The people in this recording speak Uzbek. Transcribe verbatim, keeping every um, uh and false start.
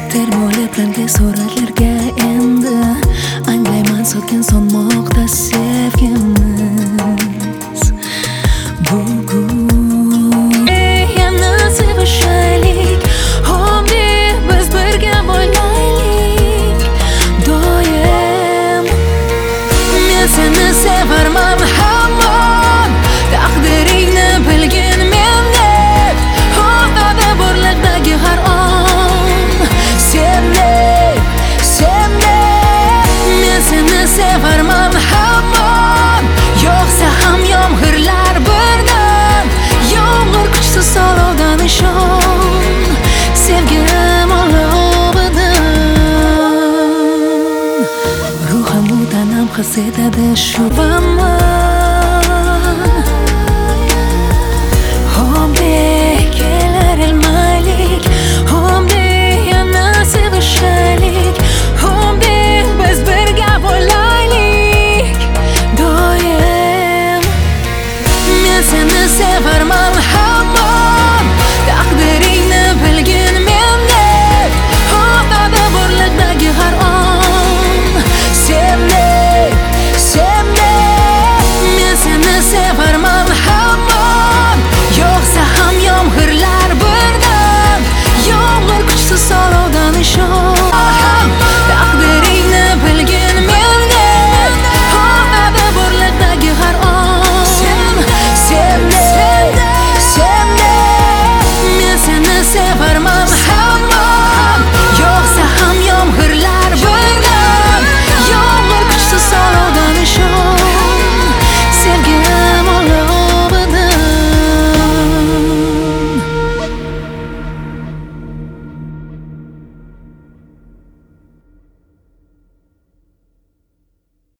Termoleplarga, suratlarga endi anglayman sokin sonmoqda sevgimiz bugun. Yana sevishaylik, homdi biz birga bo'laylik doim. Men seni sevarman hamon, taqdiringni bilgin mendek, o'rtada borliqdagi har on. Sevmek, sevmek, men seni sevarman hamon, yo'qsa ham yomg'irlar birdan, yomg'ir kuchsiz olovdan ishon, sevgim olovidan. Ruhim u tanam his etadi shu vamman.